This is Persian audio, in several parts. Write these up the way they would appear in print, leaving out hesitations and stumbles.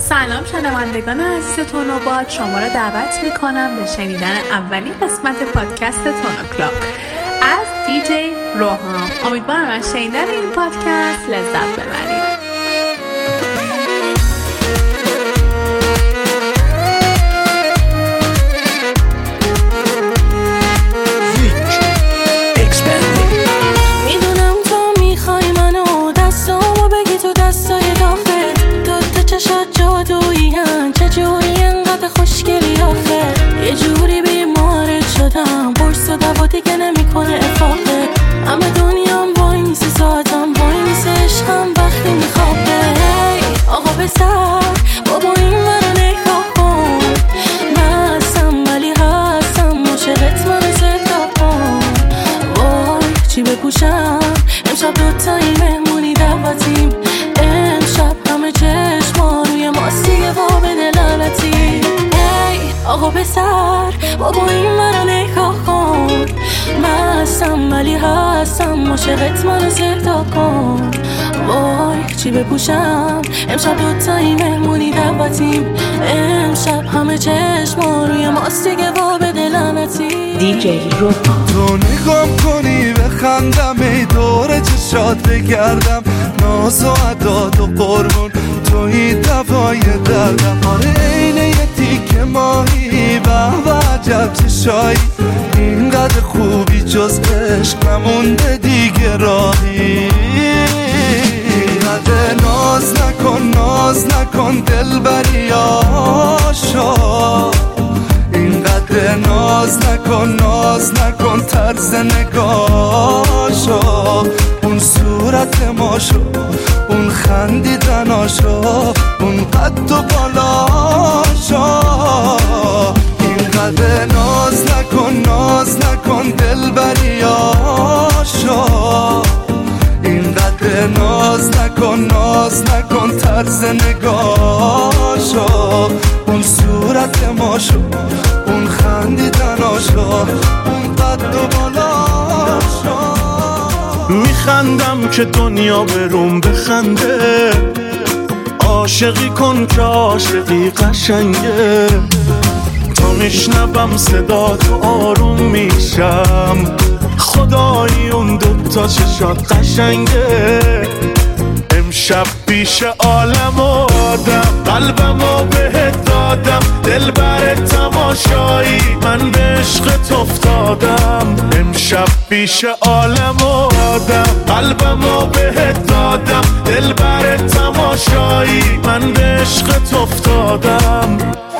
سلام شنوندگان عزیز تونوباد، شما را دعوت میکنم به شنیدن اولین قسمت پادکست تونو کلاب از دیجی روحام. امیدوارم از شنیدن این پادکست لذت ببرید. میدونم تو میخوای منو دستامو بگی تو دستای داغت، تو چشات جادویین، چجوری انقدر خوشگلی آخه، یه جوری بیمارت شدم، قرص و دوا دیگه نمیکنه افاقه، همه دنیام وای میسی، ساعتم وای میسی، عشقم وقتی میخوابه. آقا پسر بابا این منو نگاه کن، من ولی هستم عاشقت، منو زنده کن. وای چی بپوشم امشب، دوتایی مهمونی دعوتیم، امشب همه چشما روی ماست دیگه، وا به دلالتی. ای آقا پسر بابا این منو نگاه کن، من ولی هستم عاشقت، منو زنده کن. وای چی بپوشم امشب، دوتایی مهمونی دعوتیم، امشب همه چشما روی ماست دیگه، وا به دلالتی. دیجی روحام. تو نگام کنی بخندم، ای دور چشات بگردم، ناز و عداد و قربون توی دوای دردم. آره اینه یه تیک ماهی و عجب چشایی، اینقدر خوبی جز عشق نمونده دیگه راهی. اینقدر ناز نکن دل بری آشا، اینقدر ناز نکن طرز نگاشو، اون صورت ماشو، اون خندیدناشو، اون قد و بالاشو. اینقدر ناز نکن دل بریاشو، اینقدر ناز نکن طرز نگاشو، اون صورت ماشو، اون خندیدناشو، اون قد و بالاشو. میخندم که دنیا بروم بخنده، عاشقی کن که عاشقی قشنگه، تا میشنوم صدا تو آروم میشم، خدایی اون دوتا چشات قشنگه. امشب پیش عالم و آدم، قلبمو بهت دادم، دل بر تماشایی، من به عشقت افتادم. امشب پیش عالم و آدم، قلبمو بهت دادم، دل بر تماشایی، من به عشقت افتادم.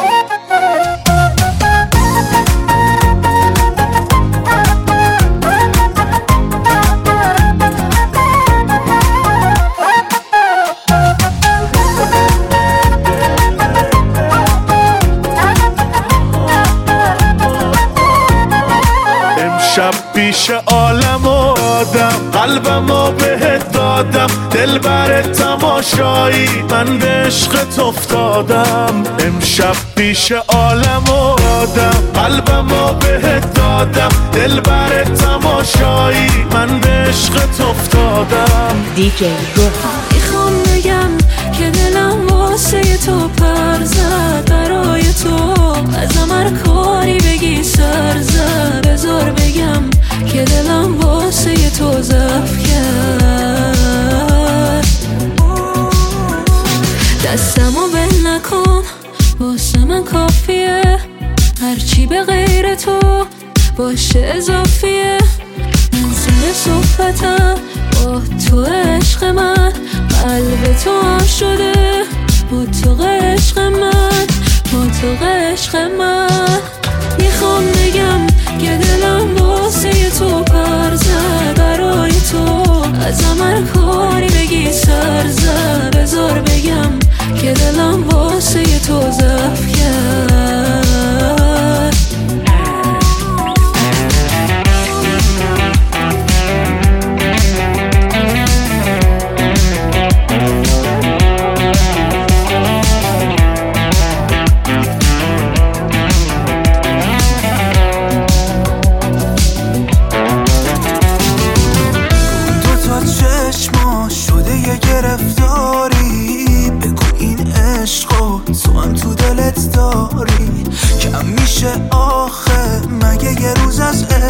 شب پیش عالم و آدم، قلبمو بهت دادم، دل بر تماشایی، من به عشقت افتادم. امشب پیش عالم و آدم، قلبمو بهت دادم، دل بر تماشایی، من به عشقت افتادم. دیجی روحام. میخوام بگم که دلم واسه تو پر زد، برای تو ازم هر کاری بگی سر زد، بذار بگم که دلم واسه تو ضعف کرد. دستمو بند نکن واسه من کافیه، هرچی به غیر تو باشه اضافیه. من سر صحبتم با تو عشق من، قلب تو هم شده با تو عشق من، با تو عشق من. میخوام بگم که دلم واسه تو پر زد، برای تو ازم هر کاری بگی سر زد، بذار بگم که دلم واسه تو ضعف کرد.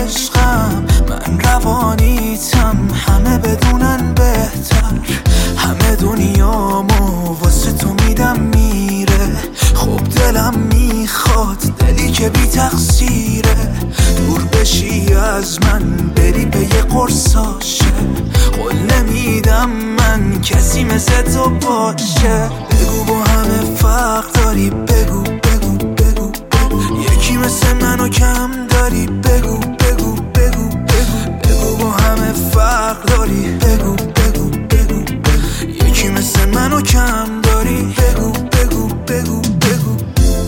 عشقم، من روانیتم، همه بدونن بهتر، همه دنیامو واسه تو میدم میره. خب دلم میخواد دلی که بی تقصیره، دور بشی از من بری به یه قرصاشه. قول نمیدم من کسی مثل تو باشه. بگو با همه فرق داری، بگو بگو بگو بگو، یکی مثل منو کم داری، بگو بگو بگو بگو، بگو با همه فرق داری، بگو بگو بگو بگو، یکی مثل منو کم داری، بگو بگو بگو بگو.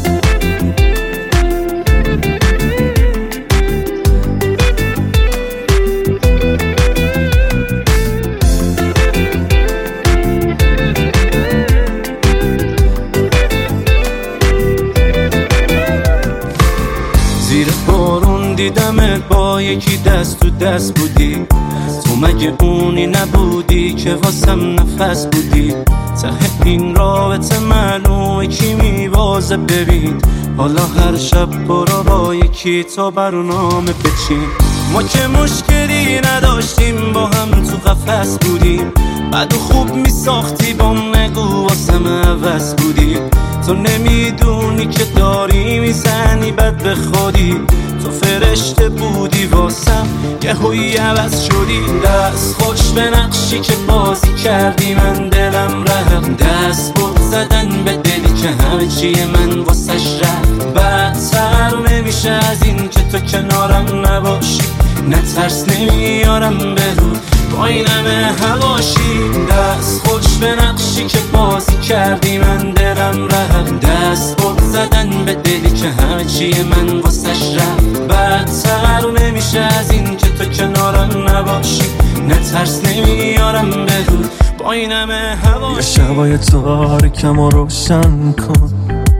زیر بارون دیدمت با یکی دست تو دست بودی، تو مگه اونی نبودی که واسم نفس بودی. ته این رابطه معلومه کی میوازه، ببین حالا هر شب برو با یکی تا برنامه بچین. ما که مشکلی نداشتیم، با هم تو قفس بودیم، بعد خوب میساختی با نگو واسم عوض بودی. تو نمیدونی که داری میزنی بد به خودی، تو فرشته بودی واسم که هوی عوض شدی. دست خوش به نقشی که بازی کردی، من دلم رفت، دست بود زدن به دلی که همه چیه من واسش رفت. بدتر نمیشه از این که تو کنارم نباشی، نه ترس نمیارم به رو با اینمه هواشی. دست خوش به نقشی که بازی کردی، من دلم رفت، دست بود زدن به دلی که همه چیه من واسش رفت. بدتر نمیشه از این که تو کنارم نباشی، نه ترس نمیارم به رو با اینمه هواشی. یه شبای تاریکم رو روشن کن،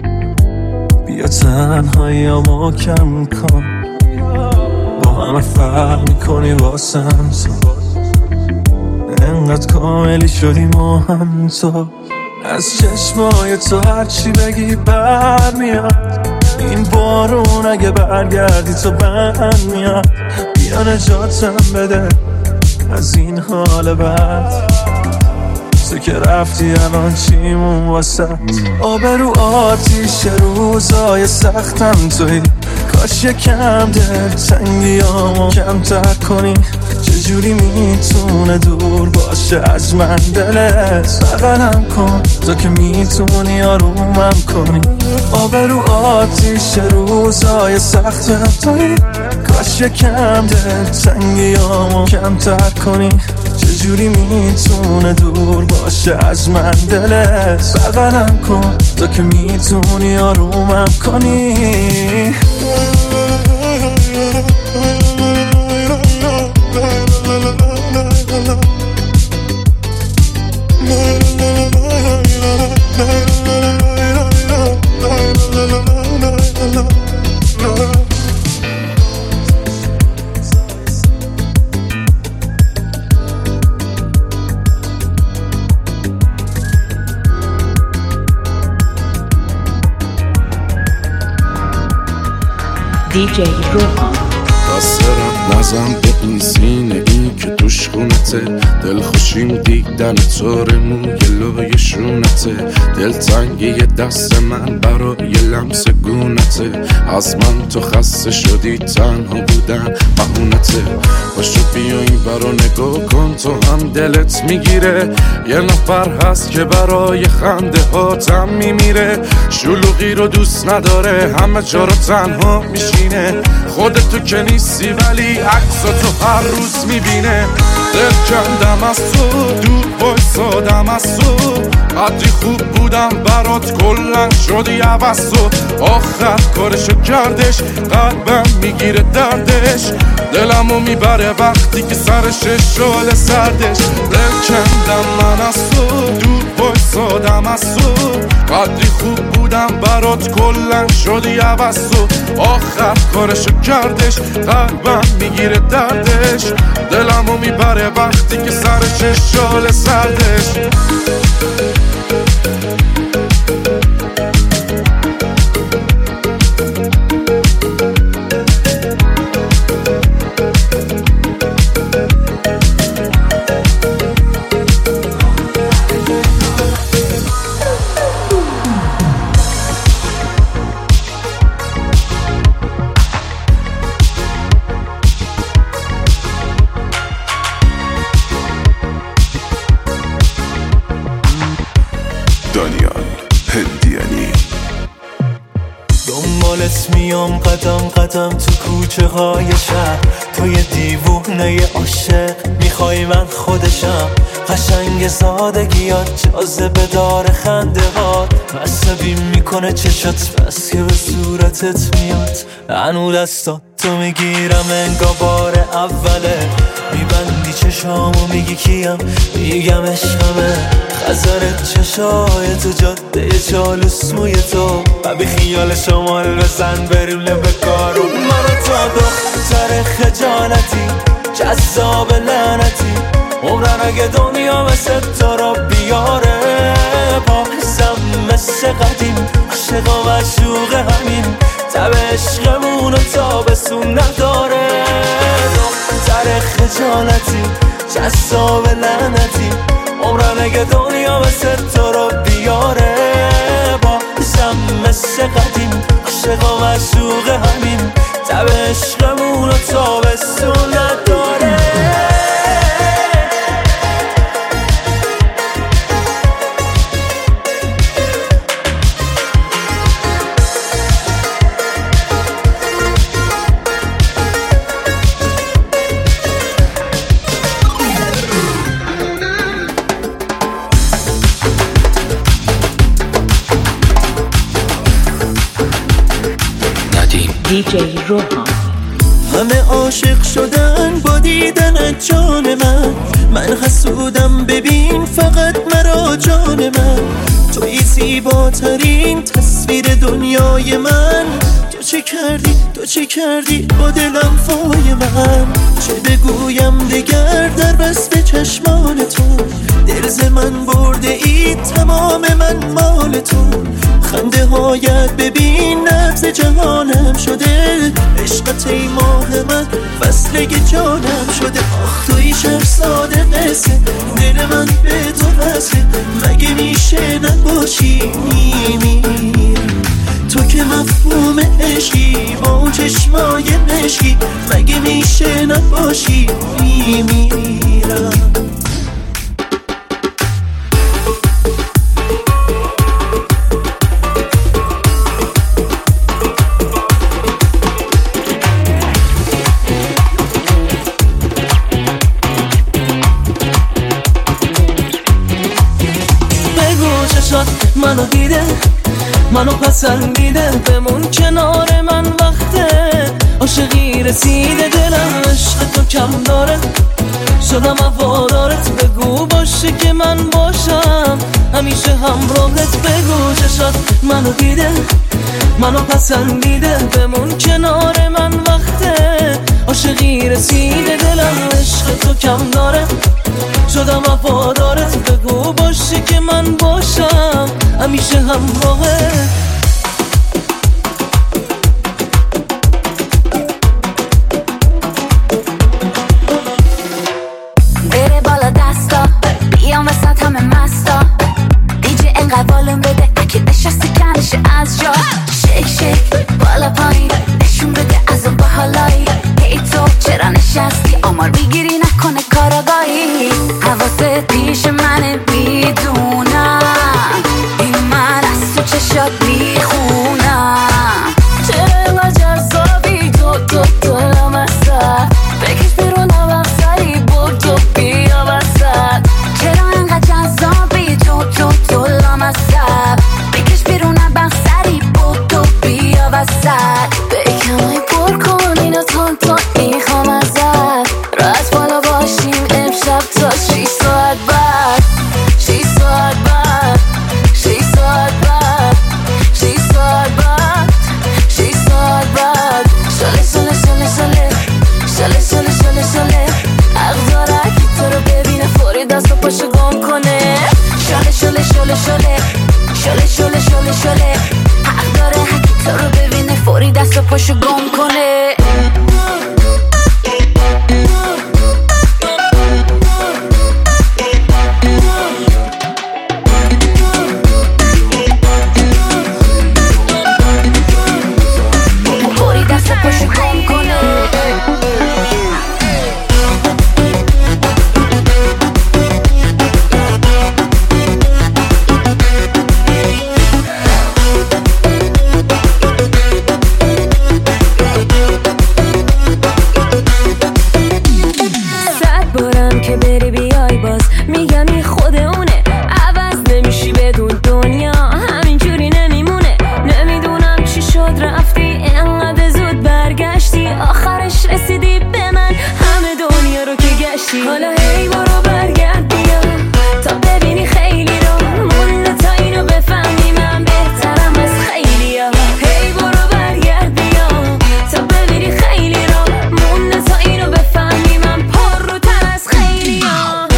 بیا تنهاییامو کم کن، با همه فرق میکنی واسم تو، انقدر کاملی شدی ما هم تو. از چشمای تو هرچی بگی برمیاد، این بارون اگه برگردی تو بند میاد. بیا نجاتم بده از این حال بد، تو که رفتی الان چیمون واسه. آبرو آتیش روزای سختم توی، کاش یکم دل تنگیامو کمتر کنی. چجوری میتونه دور باشه از من دلت، بغلم کن تو که میتونی آرومم کنی. آبرو آتیش روزای سختم توی، کاش یکم دل تنگیامو کمتر کنی. چجوری میتونه دور باشه از من دلت، بغلم کن تو که میتونی آرومم کنی. DJ روحان. دسترم نزم به این سینه این که توش خونته، دل خوشیم دیدن تارمون گلای شونته. دلتنگی دست من برای لمس گونته، از من تو خسته شدی تنها بودن بهونته. باشو بیا این برا نگاه کن تو هم دلت میگیره، یه نفر هست که برای خنده هاتم میمیره. شلوغی رو دوست نداره، همه جا رو تنها میشینه. خودتو که نیستی ولی عکسا تو هر روز میبینه. دل کندم از تو، دور بایستادم از تو، قدری خوب بودم برات کلن شدی عوض تو. آخر کارشو کردش، قلبم میگیره دردش، دلمو میبره وقتی که سرش شال سردش. دل کندم من از تو، دور بایستادم از تو، قدری خوب بودم برات کلن شدی عوض تو. آخر کارشو کردش، قلبم میگیره دردش، دلمو میبره وقتی که سرش شال سردش. هندیانی. دنبالت میام قدم قدم تو کوچه های شهر، تو یه دیوونه عاشق میخوای من خودشم. قشنگ سادگیات جاذبه داره خنده هات، عصبی میکنه چشات بس که به صورتت میاد. هنو دستا تو میگیرم انگار بار اوله، میبندی چشامو میگی کیم، میگم عشقمه. خزرت چشای تو جاده چالوس موی تو، و بی خیال شمال بزن بریم لبه کارو. منو تا دختر خجالتی جذاب لعنتی، عمرن اگه دنیا مثل تو رو بیاره. پایزم مثل قدیم عاشق و معشوق همین، تب عشقمونو تابستون نداره. دختر خجالتی جذاب لعنتی، عمرن اگه دنیا مثل تو رو بیاره. بازم مثل قدیم عاشق و معشوق همین، تب عشقمونو تابستون نداره. DJ روحان. همه عاشق شدن با دیدن جان من حسودم ببین فقط مرا جان من. توی زیباترین تصویر دنیای من، تو چه کردی با دلم فای من. چه بگویم دگر در بست چشمان تو، دل ز من برده ای تمام من مال تو. خنده هایت ببین نبض جهانم شده، عشقت ای ماه من فصله جانم شده. آخ توی شهرزاد قصه، دل من به تو بسه، مگه میشه نباشی میمیرم. تو که مفهوم عشقی با چشمای مشکی، مگه میشه نباشی میمیرم. منو دیده منو پسندیده، بمون کنار من وقته عاشقی رسیده. دلم عشق تو کم داره، شدم هوادارت. بگو باشه که من باشم همیشه همراهت. بگو چشات منو دیده منو پسندیده، بمون کنار من وقته عاشقی رسیده. دلم عشق تو کم داره، شدم وفادارت. بگو باشه که من باشم همیشه همراهت. بره بالا دستا بیام وسط همه مستا، دیجی انقدر بالون بده اگه نشستی کنش از جا. شیک شیک بالا پایین نشون بده از اون باحالایی. هی تو چرا نشستی آمار میگیری نکنه کاراگاهی. حواست پیش منه میدونم، این من از تو چشات میخونم. چرا اینقدر جذابی تو لامصب، بکش بیرون وقت سری بودو بیا وسط. چرا اینقدر جذابی تو لامصب، بکش بیرون وقت سری بودو بیا وسط. بکنای پر کن اینو تون میخوام ازت، راست بالا باشیم امشب تا 6 ساعت بعد. 6 ساعت بعد 6 ساعت بعد 6 ساعت بعد 6 ساعت بعد. شله شله شله شله شله شله شله شله، حق داره که تو رو ببینه فوری دست و پاشو گم کنه. شله شله شله شله شله شله شله شله، حق داره که تو رو ببینه فوری دست و پاشو گم کنه. باشی. حالا هی برو برگرد بیا تا ببینی خیلی رو مونده تا اینو بفهمی من بهترم از خیلی ها. هی برو برگرد بیا تا ببینی خیلی رو مونده تا اینو بفهمی من پر رو تر از خیلی ها.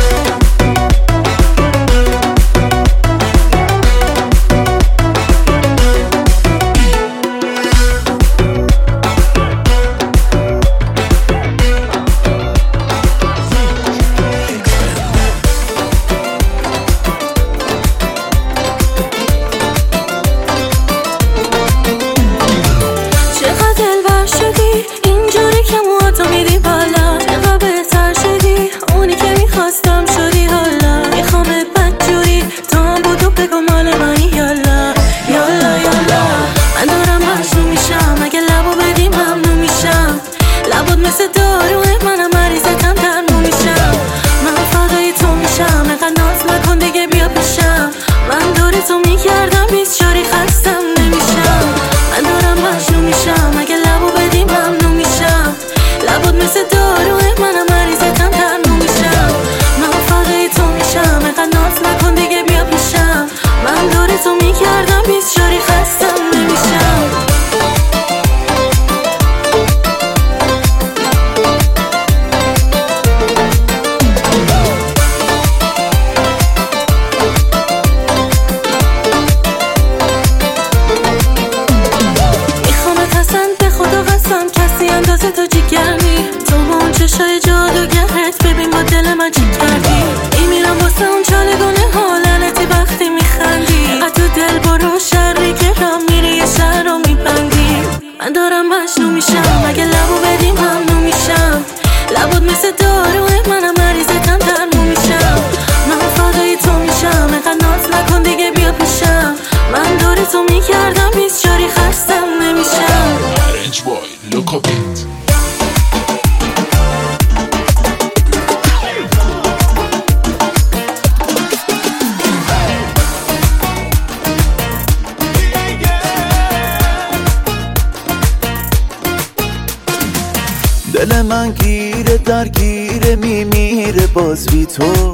دل من گیره درگیره میمیره باز بی تو.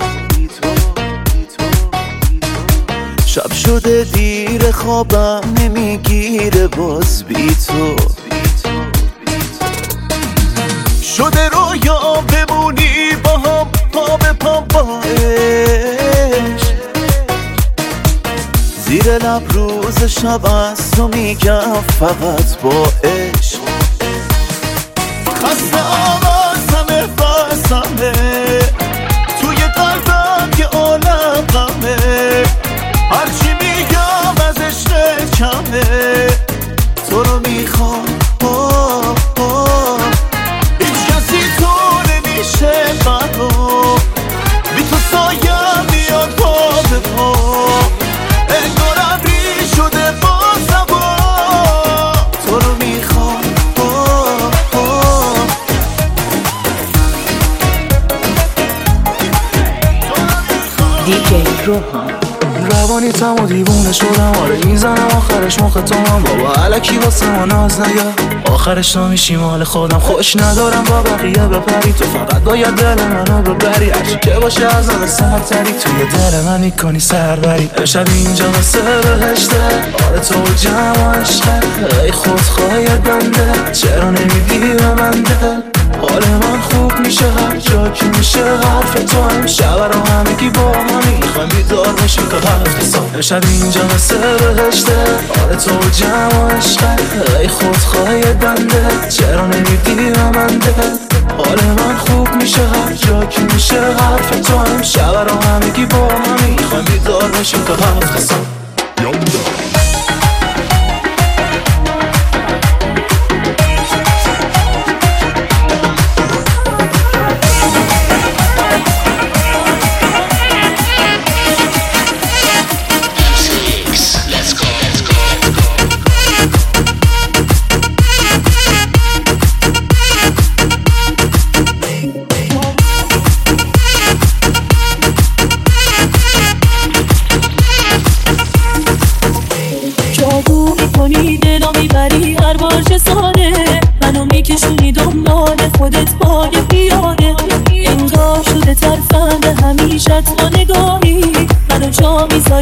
شب شده دیر خوابم نمیگیره باز بی تو. شده رویا بمونی با هم پا به پا با عشق. زیر لب روز شب از تو میگم فقط با عشق. خسته آوازمه بسمه توی قلبم که عالم غمه. هرچی میگم از عشق کمه تو رو میخوام. هیچ کسی تو نمیشه منو بی تو سایم میاد پا به پا. انگارم ری شده با زبا تو رو میخوام. دیجی روحان روانی تم و دیوونه شدم آره میزنم آخرش مخ تو هم بابا علکی واسه ما ناز نیا. آخرش نمیشی مال خودم خوش ندارم با بقیه بپری. تو فقط باید دل منو ببری هرچی که باشه از آن سرتری. توی دل من میکنی سربری. امشب اینجا واسه بهشته آره تو جمع عشقه. ای خودخواه بنده چرا نمیدی به من دل. حال من خوب میشه هر جا که میشه حرف تو. هم شب رو همگی با همی میخوایم بیدار باشیم تا هفته صبح. امشب اینجا مثل بهشته آره تو جمع عشقه. ای خودخواه بنده چرا نمیدی به من دل. حال من خوب میشه هر جا که میشه حرف تو. هم شب رو همگی با همی میخوایم بیدار باشیم تا هفته صبح. خودت پای پیاده انگار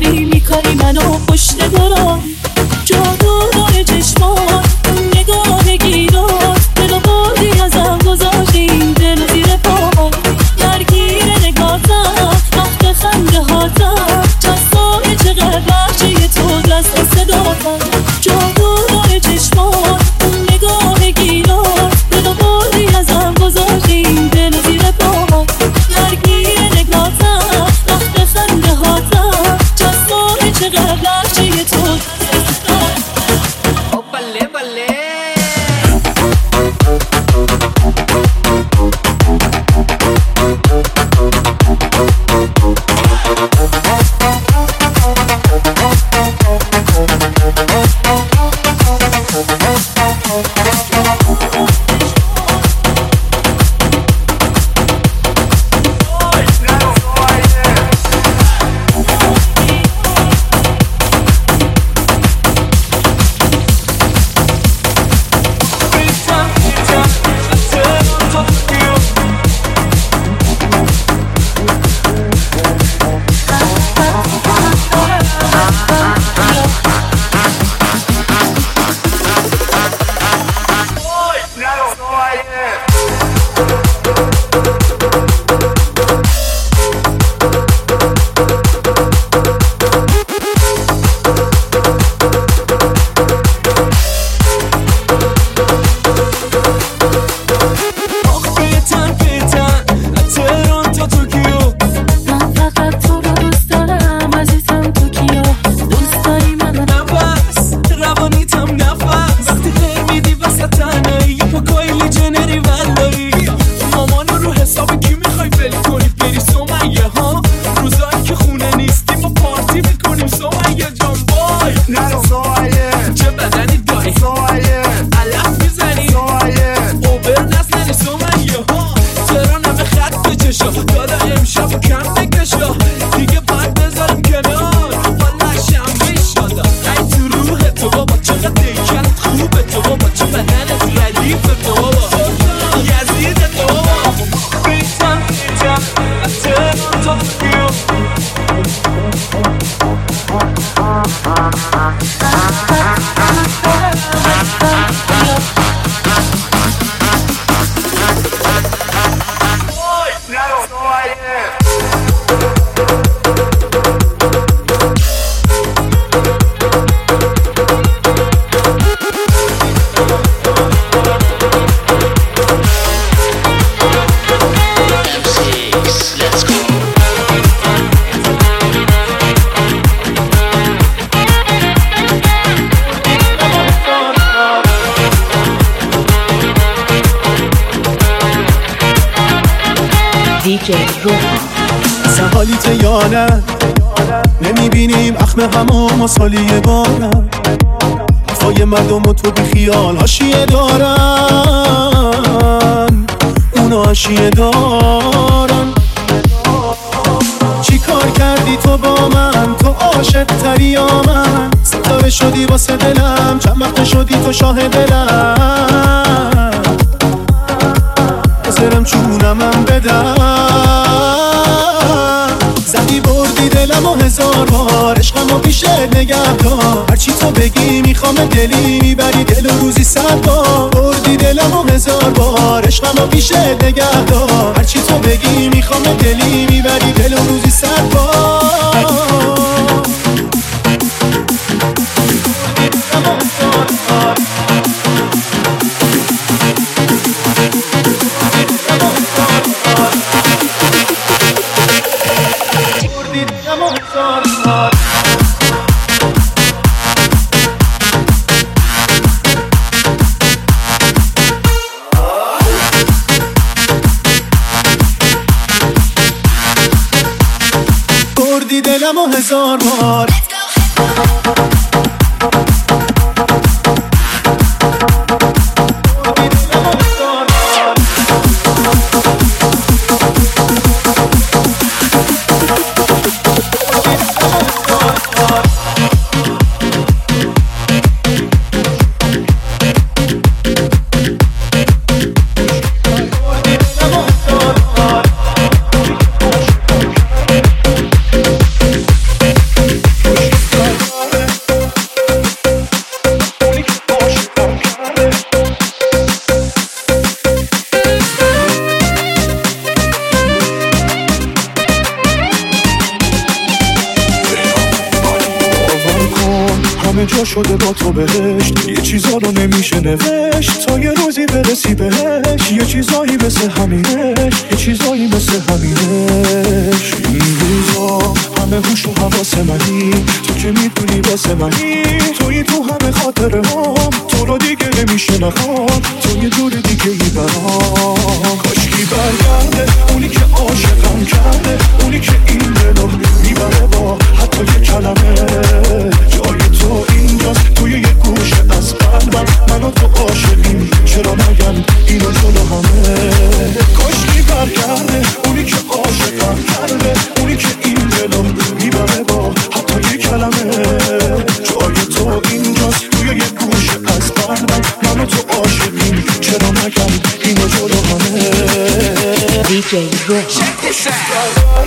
داری میکاری منو پشت دارم جادوی چشمات نگاه گیرات دلو بردی ازم گذاشتی این دل زیر پا درگیر نگاتم وقت خنده هاتم جذابه چقدر بخشی تو دست صداتم جادوی چشمات نگاه گیرات دلو بردی ازم گذاشتی این دل زیر پا درگیر نگاتم وقت خنده هاتم جذابه چقدر بخشی تو سهالیت یا نه نمیبینیم اخم همو مسالی بارم حرفای مردم و تو بی خیال حاشیه دارن اونا حاشیه دارن چی کار کردی تو با من تو عاشق تری یا من ستاره شدی واسه دلم چند وقت شدی تو شاه دلم بذارم چونمم بدم زدی بردی دلمو 1000 بار عشقمو پیشت نگه دار هرچی تو بگی میخوام دلی میبری دل و روزی 100 بار بردی دلمو 1000 بار عشقمو پیشت نگه دار هرچی تو بگی میخوام دلی میبری دل و روزی 100 بار بردی دلمو 1000 بار همه جا شده با تو بهشت. یه چیزا رو نمیشه نوشت تا یه روزی برسی بهش. یه چیزایی مثل همینش، یه چیزایی مثل همینش. این روزا همه هوش و حواس منی، تو که میدونی واسه منی. توی تو همه خاطره هم، تو رو دیگه نمیشه نخوام، تو یه جور دیگه ای برام. کاشکی برگرده اونی که عاشقم کرده، اونی که این دلو میبره با حتی یه کلمه. جای تو اینجاست توی یه گوشه از قلبم، من و تو عاشقیم چرا نگم اینو جلو همه. کاشکی برگرده اونی که عاشقم کرده، اونی که این دلو میبره با حتی یه کلمه. جای تو اینجاست توی یه گوشه از قلبم، من و تو عاشقیم چرا نگم اینو جلو همه. DJ Rohan.